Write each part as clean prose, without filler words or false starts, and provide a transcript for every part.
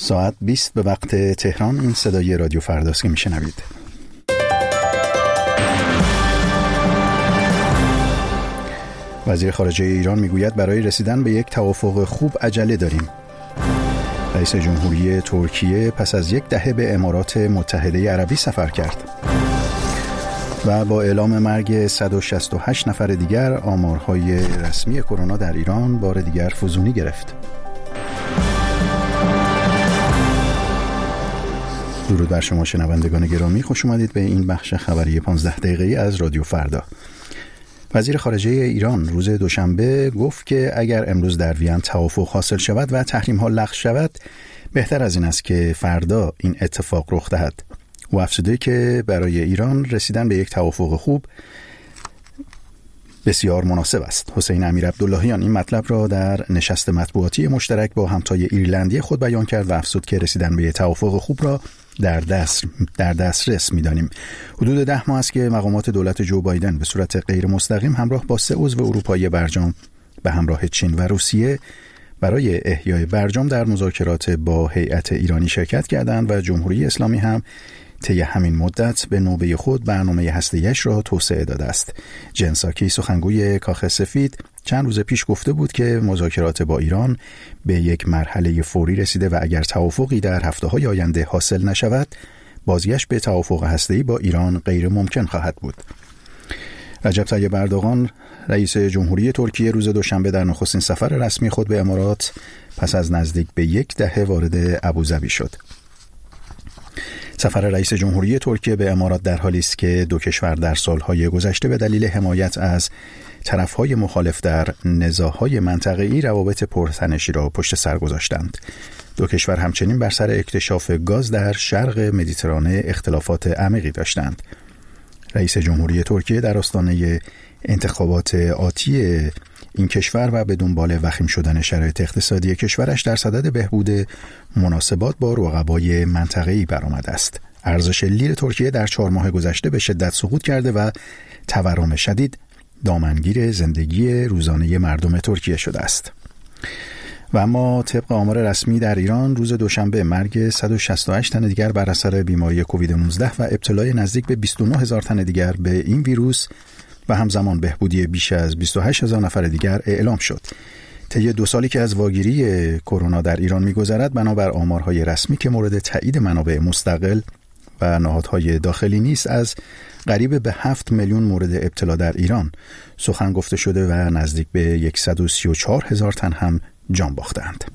ساعت 20 به وقت تهران. این صدای رادیو فرداست که میشنوید. وزیر خارجه ایران میگوید برای رسیدن به یک توافق خوب عجله داریم. رئیس جمهوری ترکیه پس از 10 دهه به امارات متحده عربی سفر کرد. و با اعلام مرگ 168 نفر دیگر، آمارهای رسمی کرونا در ایران بار دیگر فزونی گرفت. درود بر شما شنوندگان گرامی، خوش اومدید به این بخش خبری 15 دقیقه‌ای از رادیو فردا. وزیر خارجه ایران روز دوشنبه گفت که اگر امروز در وین توافق حاصل شود و تحریم‌ها لغو شود، بهتر از این است که فردا این اتفاق رخ دهد. او افزوده که برای ایران رسیدن به یک توافق خوب بسیار مناسب است. حسین امیرعبداللهیان این مطلب را در نشست مطبوعاتی مشترک با همتای ایرلندی خود بیان کرد و افزود که رسیدن به یک توافق خوب را در دسترس می‌دانیم. حدود 10 ماه است که مقامات دولت جو بایدن به صورت غیر مستقیم همراه با 3 عضو اروپایی برجام به همراه چین و روسیه برای احیای برجام در مذاکرات با هیئت ایرانی شرکت کردند و جمهوری اسلامی هم طی همین مدت به نوبه خود برنامه هسته‌ایش را توسعه داده است. جن ساکی سخنگوی کاخ سفید چند روز پیش گفته بود که مذاکرات با ایران به یک مرحله فوری رسیده و اگر توافقی در هفته‌های آینده حاصل نشود، بازگشت به توافق هسته‌ای با ایران غیر ممکن خواهد بود. رجب طیب اردوغان رئیس جمهوری ترکیه روز دوشنبه در نخستین سفر رسمی خود به امارات پس از نزدیک به 10 دهه وارد ابوظبی شد. سفر رئیس جمهوری ترکیه به امارات در حالی است که دو کشور در سالهای گذشته به دلیل حمایت از طرفهای مخالف در نزاعهای منطقه‌ای روابط پرتنشی را پشت سر گذاشتند. دو کشور همچنین بر سر اکتشاف گاز در شرق مدیترانه اختلافات عمیقی داشتند. رئیس جمهوری ترکیه در آستانه انتخابات آتی این کشور و به دنبال وخیم شدن شرایط اقتصادی کشورش در صدد بهبود مناسبات با رقبای منطقه‌ای برآمده است. ارزش لیر ترکیه در 4 ماه گذشته به شدت سقوط کرده و تورم شدید دامنگیر زندگی روزانه مردم ترکیه شده است. و اما طبق آمار رسمی در ایران روز دوشنبه مرگ 168 تن دیگر بر اثر بیماری کووید 19 و ابتلای نزدیک به 29,000 تن دیگر به این ویروس و همزمان بهبودی بیش از 28,000 نفر دیگر اعلام شد. طی 2 سالی که از واگیری کرونا در ایران می‌گذرد، بنابر آمارهای رسمی که مورد تایید منابع مستقل و نهادهای داخلی نیست، از قریب به 7 میلیون مورد ابتلا در ایران سخن گفته شده و نزدیک به 134,000 تن هم جان باختند.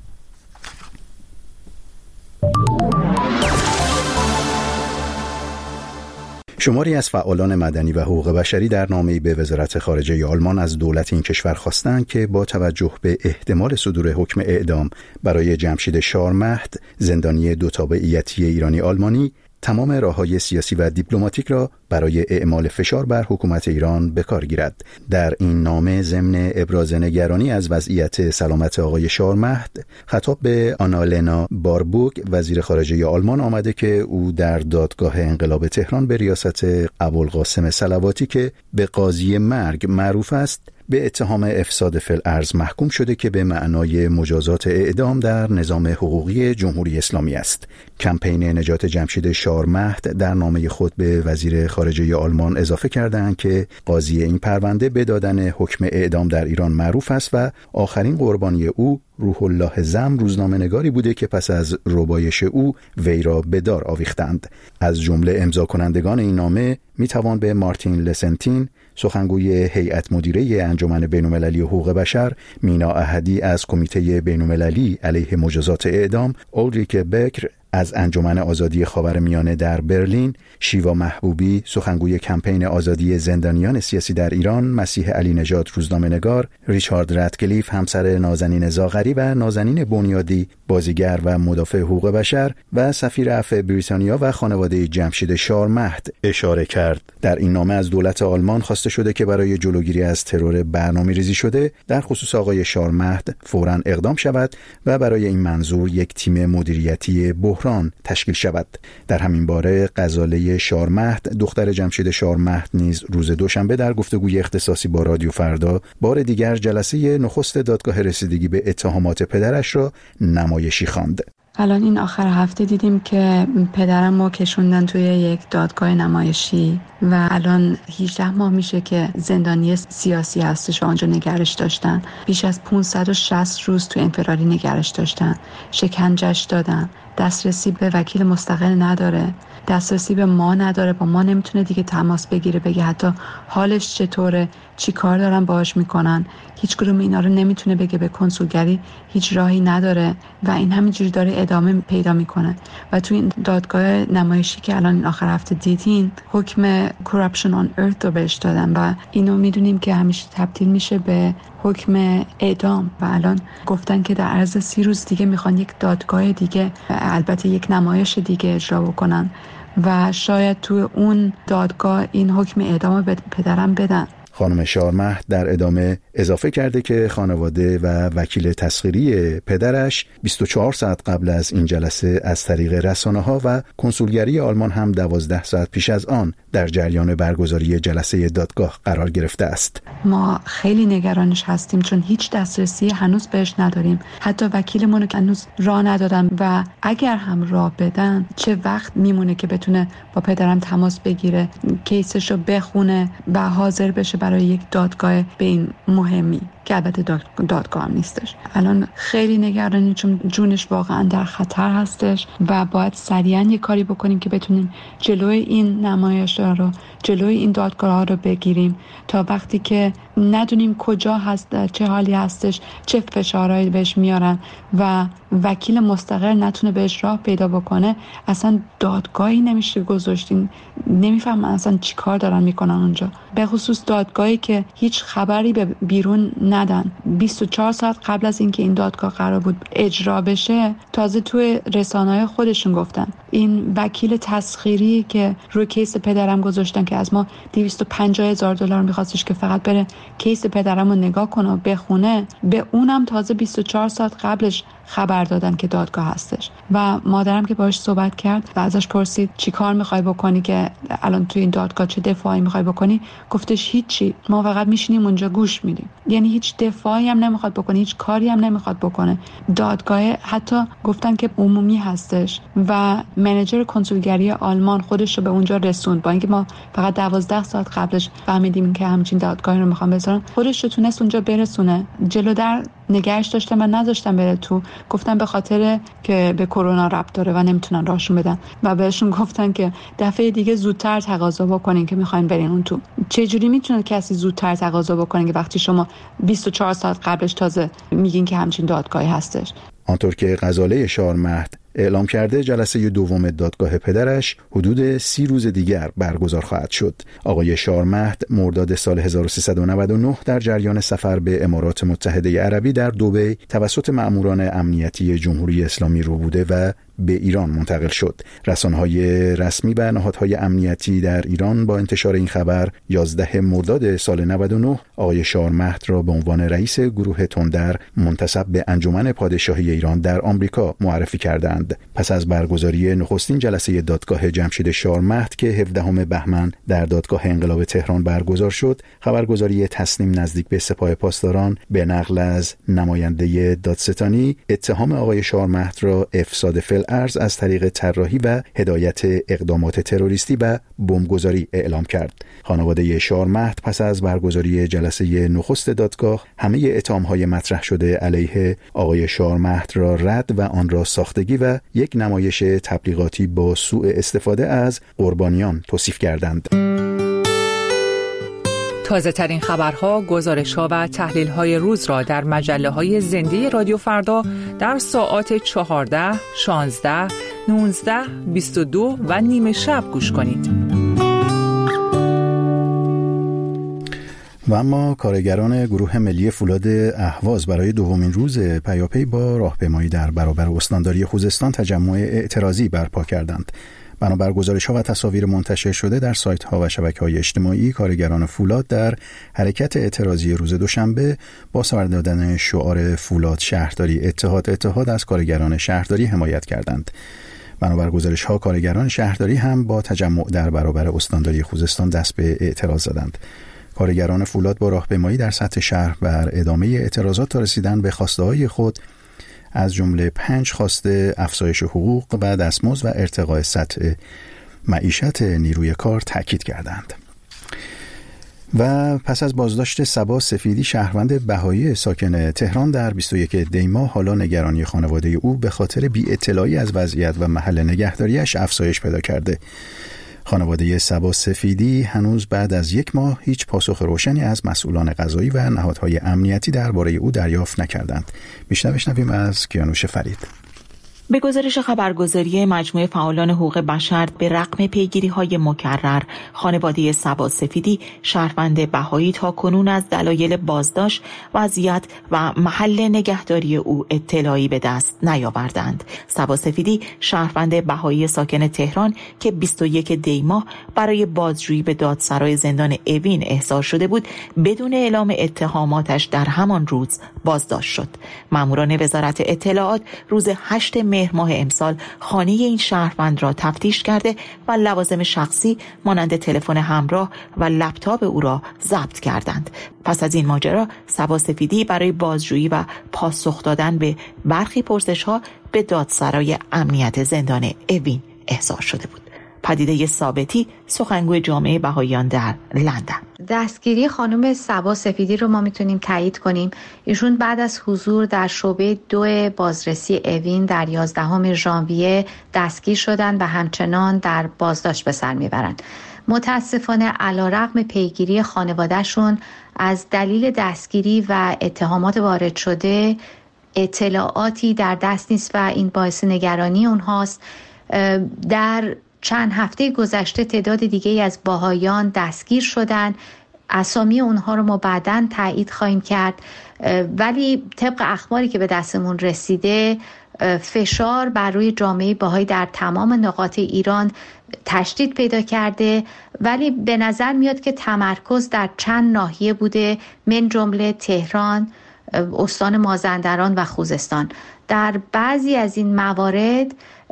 شماری از فعالان مدنی و حقوق بشری در نامه‌ای به وزارت خارجه آلمان از دولت این کشور خواستند که با توجه به احتمال صدور حکم اعدام برای جمشید شارمهد، زندانی 2 تابعیتی ایرانی آلمانی، تمام راه‌های سیاسی و دیپلماتیک را برای اعمال فشار بر حکومت ایران به کار گیرد. در این نامه ضمن ابراز نگرانی از وضعیت سلامت آقای شارمهد، خطاب به آنالنا باربوگ وزیر خارجه آلمان آمده که او در دادگاه انقلاب تهران به ریاست ابوالقاسم صلواتی که به قاضی مرگ معروف است، به اتهام افساد فی الارض محکوم شده که به معنای مجازات اعدام در نظام حقوقی جمهوری اسلامی است. کمپین نجات جمشید شارمهد در نامه خود به وزیر خارجه آلمان اضافه کردند که قاضی این پرونده به دادن حکم اعدام در ایران معروف است و آخرین قربانی او روح الله زم روزنامه‌نگاری بوده که پس از ربایش او وی را به دار آویختند. از جمله امضا کنندگان این نامه میتوان به مارتین لسنتین سخنگوی هیئت مدیره انجمن بین‌المللی حقوق بشر، مینا احدی از کمیته بین‌المللی علیه مجازات اعدام، اولریک بکر از انجمن آزادی خاورمیانه در برلین، شیوا محبوبی سخنگوی کمپین آزادی زندانیان سیاسی در ایران، مسیح علی نژاد روزنامه‌نگار، ریچارد رتکلیف همسر نازنین زاغری و نازنین بنیادی بازیگر و مدافع حقوق بشر و سفیر عفو بریتانیا و خانواده جمشید شارمهد اشاره کرد. در این نامه از دولت آلمان خواسته شده که برای جلوگیری از ترور برنامه‌ریزی شده در خصوص آقای شارمهد فوراً اقدام شود و برای این منظور یک تیم مدیریتی بحران تشکیل شود. در همین باره غزاله شارمهد دختر جمشید شارمهد نیز روز دوشنبه در گفتگوی اختصاصی با رادیو فردا بار دیگر جلسه نخست دادگاه رسیدگی به اتهامات پدرش را نمایشی خواند. الان این آخر هفته دیدیم که پدرم ما کشوندن توی یک دادگاه نمایشی و الان 18 ماه میشه که زندانی سیاسی هستش و آنجا نگرش داشتن. بیش از 560 روز توی انفراری نگرش داشتن، شکنجش دادن، دسترسی به وکیل مستقل نداره، دسترسی به ما نداره، با ما نمیتونه دیگه تماس بگیره بگه حتی حالش چطوره، چی کار دارن باهاش میکنن. هیچ کدوم اینا رو نمیتونه بگه، به کنسولگری هیچ راهی نداره و این همینجوری داره ادامه پیدا میکنه. و تو این دادگاه نمایشی که الان این آخر هفته دیدین حکم corruption on earth رو بهش دادن و اینو میدونیم که همیشه تبدیل میشه به حکم اعدام و الان گفتن که در عرض 30 روز دیگه میخوان یک دادگاه دیگه، البته یک نمایش دیگه اجرا بکنن و شاید تو اون دادگاه این حکم اعدام به پدرم بدن. خانم شارمهد در ادامه اضافه کرده که خانواده و وکیل تسخیری پدرش 24 ساعت قبل از این جلسه از طریق رسانه‌ها و کنسولگری آلمان هم 12 ساعت پیش از آن در جریان برگزاری جلسه دادگاه قرار گرفته است. ما خیلی نگرانش هستیم چون هیچ دسترسی هنوز بهش نداریم. حتی وکیلمون که هنوز راه ندادن و اگر هم راه بدن چه وقت میمونه که بتونه با پدرم تماس بگیره، کیسشو بخونه و حاضر بشه برای یک دادگاه به این مهمی که البته دادگاه هم نیستش. الان خیلی نگرانیم چون جونش واقعا در خطر هستش و باید سریعا یک کاری بکنیم که بتونیم جلوی این نمایش رو، جلوی این دادگاه ها رو بگیریم تا وقتی که ندونیم کجا هست، چه حالی هستش، چه فشارهایی بهش میارن و وکیل مستقل نتونه بهش راه پیدا بکنه، اصلا دادگاهی نمیشه گذاشتین. نمیفهمم اصلا چی کار دارن میکنن اونجا، به خصوص دادگاهی که هیچ خبری به بیرون ندن. 24 ساعت قبل از اینکه این دادگاه قرار بود اجرا بشه تازه توی رسانه‌های خودشون گفتن این وکیل تسخیری که روی کیس پدرم گذاشتن که از ما $250,000 میخواستش که فقط بره کیس پدرم رو نگاه کنه و بخونه، به اونم تازه 24 ساعت قبلش خبر دادن که دادگاه هستش. و مادرم که باهاش صحبت کرد و ازش پرسید چی کار میخوای بکنی که الان توی این دادگاه، چه دفاعی میخوای بکنی، گفتش هیچی، ما فقط میشینیم اونجا گوش میدیم. یعنی هیچ دفاعی هم نمیخواد بکنه، هیچ کاری هم نمیخواد بکنه. دادگاه حتی گفتن که عمومی هستش و منیجر کنسولگری آلمان خودش رو به اونجا رسوند، با اینکه ما فقط 12 ساعت قبلش فهمیدیم که همچین دادگاهی رو میخوان بذارن، خودش رو تونست اونجا برسونه. جلو در نگهش داشتن و نذاشتن بره تو، گفتن به خاطر که به کرونا ربط داره و نمیتونن راهشون بدن و بهشون گفتن که دفعه دیگه زودتر تقاضا بکنین که میخواین برین اون تو. چه جوری میتونه کسی زودتر تقاضا بکنه که وقتی شما 24 ساعت قبلش تازه میگین که همچین دادگاهی هستش؟ آنطور که غزاله شارمهد اعلام کرده جلسه دوم دادگاه پدرش حدود 30 روز دیگر برگزار خواهد شد. آقای شارمهد مرداد سال 1399 در جریان سفر به امارات متحده عربی در دبی توسط مأموران امنیتی جمهوری اسلامی رو بوده و به ایران منتقل شد. رسانه‌های رسمی و نهادهای امنیتی در ایران با انتشار این خبر 11 مرداد سال 99 آقای شارمهد را به عنوان رئیس گروه تندر منتسب به انجمن پادشاهی ایران در آمریکا معرفی کردند. پس از برگزاری نخستین جلسه دادگاه جمشید شارمهد که 17 بهمن در دادگاه انقلاب تهران برگزار شد، خبرگزاری تسنیم نزدیک به سپاه پاسداران به نقل از نماینده دادستانی اتهام آقای شارمهد را افساد فی‌الارض از طریق طراحی و هدایت اقدامات تروریستی و بمبگذاری اعلام کرد. خانواده شارمهد پس از برگزاری جلسه نخست دادگاه همه اتهام‌های مطرح شده علیه آقای شارمهد را رد و آن را ساختگی و یک نمایش تبلیغاتی با سوء استفاده از قربانیان توصیف کردند. تازه ترین خبرها، گزارش‌ها و تحلیل‌های روز را در مجله‌های زنده رادیو فردا در ساعات 14، 16، 19، 22 و نیمه شب گوش کنید. و اما کارگران گروه ملی فولاد اهواز برای دومین روز پیاپی با راهپیمایی در برابر استانداری خوزستان تجمع اعتراضی برپا کردند. بنابر گزارش‌ها و تصاویر منتشر شده در سایت‌ها و شبکه‌های اجتماعی، کارگران فولاد در حرکت اعتراضی روز دوشنبه با سر دادن شعار فولاد شهرداری اتحاد از کارگران شهرداری حمایت کردند. بنابر گزارش‌ها کارگران شهرداری هم با تجمع در برابر استانداری خوزستان دست به اعتراض زدند. کارگران فولاد با راهپیمایی در سطح شهر بر ادامه اعتراضات تا رسیدن به خواسته‌های خود از جمله 5 خواسته افزایش حقوق و دستمزد و ارتقاء سطح معیشت نیروی کار تاکید کردند. و پس از بازداشت صبا سفیدی، شهروند بهایی ساکن تهران، در 21 دی ماه حالا نگرانی خانواده او به خاطر بی‌اطلاعی از وضعیت و محل نگهداریش افزایش پیدا کرده. خانواده صبا سفیدی هنوز بعد از 1 ماه هیچ پاسخ روشنی از مسئولان قضایی و نهادهای امنیتی درباره او دریافت نکردند. بیشتر بشنویم از کیانوش فرید. به گزارش خبرگزاری مجموعه فعالان حقوق بشر، به رغم پیگیری‌های مکرر، خانواده صبا سفیدی، شهروند بهایی، تا کنون از دلایل بازداشت، وضعیت و محل نگهداری او اطلاعی به دست نیاوردند. صبا سفیدی، شهروند بهایی ساکن تهران که 21 دی ماه برای بازجویی به دادسرای زندان اوین احضار شده بود، بدون اعلام اتهاماتش در همان روز بازداشت شد. ماموران وزارت اطلاعات روز 8 مهر ماه امسال خانه این شهروند را تفتیش کرده و لوازم شخصی مانند تلفن همراه و لپتاپ او را ضبط کردند. پس از این ماجرا، صبا سفیدی برای بازجویی و پاسخ دادن به برخی پرسش‌ها به دادسرای امنیت زندان اوین احضار شده بود. پدیده ثابتی، سخنگوی جامعه بهاییان در لندن: دستگیری خانم صبا سفیدی رو ما میتونیم تایید کنیم. ایشون بعد از حضور در شعبه 2 بازرسی اوین در 11 ژانویه دستگیر شدن و همچنان در بازداشت به سر میبرند. متاسفانه علیرغم پیگیری خانوادهشون از دلیل دستگیری و اتهامات وارد شده اطلاعاتی در دست نیست و این باعث نگرانی اونهاست. در چند هفته گذشته تعداد دیگه از بهائیان دستگیر شدن. اسامی اونها رو ما بعداً تایید خواهیم کرد، ولی طبق اخباری که به دستمون رسیده فشار بر روی جامعه بهایی در تمام نقاط ایران تشدید پیدا کرده، ولی به نظر میاد که تمرکز در چند ناحیه بوده، من جمله تهران، استان مازندران و خوزستان. در بعضی از این موارد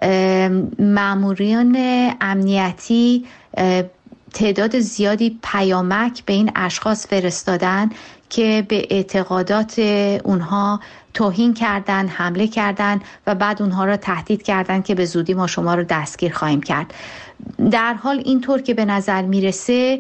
مامورین امنیتی تعداد زیادی پیامک به این اشخاص فرستادن که به اعتقادات اونها توهین کردن، حمله کردن و بعد اونها را تهدید کردن که به زودی ما شما رو دستگیر خواهیم کرد. در حال اینطور که به نظر میرسه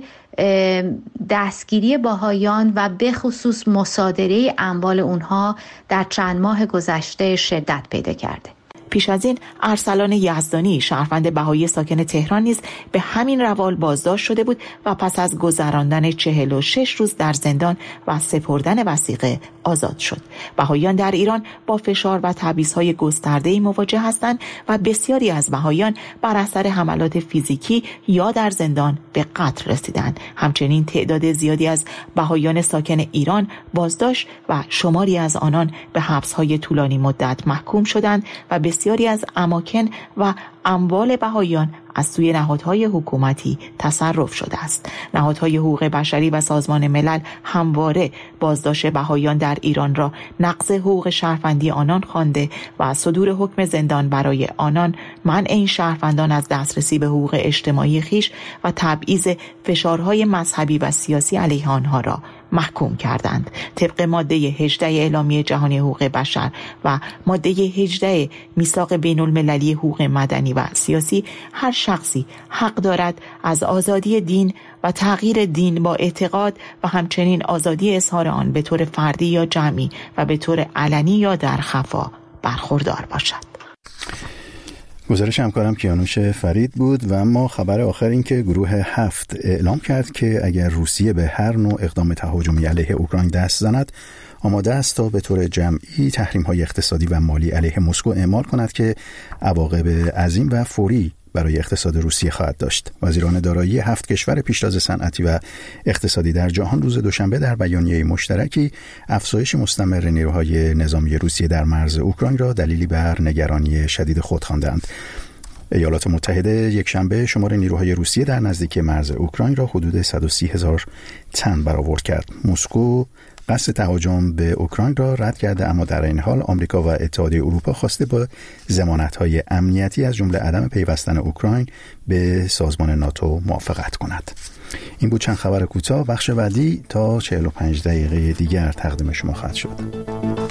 دستگیری بهائیان و به خصوص مصادره اموال اونها در چند ماه گذشته شدت پیدا کرده. پیش از این ارسلان یزدانی، شهروند بهایی ساکن تهران، نیز به همین روال بازداشت شده بود و پس از گذراندن 46 روز در زندان و سپردن وثیقه آزاد شد. بهاییان در ایران با فشار و تبعیض‌های گسترده‌ای مواجه هستند و بسیاری از بهاییان بر اثر حملات فیزیکی یا در زندان به قتل رسیدند. همچنین تعداد زیادی از بهاییان ساکن ایران بازداشت و شماری از آنان به حبس‌های طولانی مدت محکوم شدند و بسیاری از اماکن و اموال بهاییان از سوی نهادهای حکومتی تصرف شده است. نهادهای حقوق بشری و سازمان ملل همواره بازداشت بهاییان در ایران را نقض حقوق شهروندی آنان خوانده و صدور حکم زندان برای آنان، منع این شهروندان از دسترسی به حقوق اجتماعی خویش و تبعیض فشارهای مذهبی و سیاسی علیه آنها را محکوم کردند. طبق ماده 18 اعلامیه جهانی حقوق بشر و ماده 18 میثاق بین المللی حقوق مدنی و سیاسی، هر شخصی حق دارد از آزادی دین و تغییر دین با اعتقاد و همچنین آزادی اظهار آن به طور فردی یا جمعی و به طور علنی یا در خفا برخوردار باشد. گزارش همکارم کیانوش فرید بود. و اما خبر آخر این که گروه 7 اعلام کرد که اگر روسیه به هر نوع اقدام تهاجمی علیه اوکراین دست زند، آماده است تا به طور جمعی تحریم‌های اقتصادی و مالی علیه مسکو اعمال کند که عواقب عظیم و فوری برای اقتصاد روسیه خواهد داشت. وزیران دارایی 7 کشور پیشتاز صنعتی و اقتصادی در جهان روز دوشنبه در بیانیه مشترکی افزایش مستمر نیروهای نظامی روسیه در مرز اوکراین را دلیلی بر نگرانی شدید خود خواندند. ایالات متحده یک شنبه شمار نیروهای روسیه در نزدیکی مرز اوکراین را حدود 130,000 تن برآورد کرد. مسکو قصد تهاجم به اوکراین را رد کرده، اما در این حال آمریکا و اتحادیه اروپا خواسته با ضمانت‌های امنیتی از جمله عدم پیوستن اوکراین به سازمان ناتو موافقت کند. این بود چند خبر کوتاه. بخش بعدی تا 45 دقیقه دیگر تقدیم شما خواهد شد.